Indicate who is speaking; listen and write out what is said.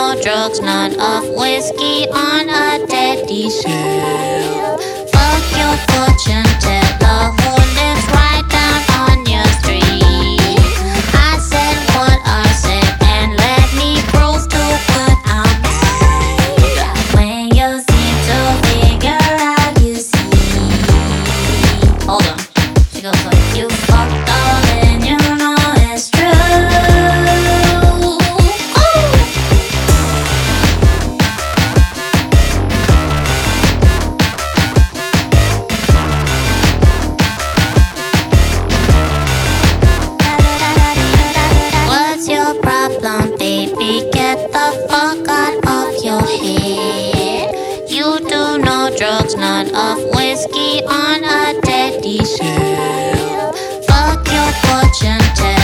Speaker 1: no drugs, none of whiskey on a daddy shelf. Fuck your fortune teller who lives right down on your street. I said what I said and let me prove to what I'm made. When you seem to figure out, you see. Hold on. She goes like, you fucked all and you know it's true. What's your problem, baby? Get the fuck out of your head. You do no drugs, none of whiskey on a daddy shelf. Fuck your fortune teller.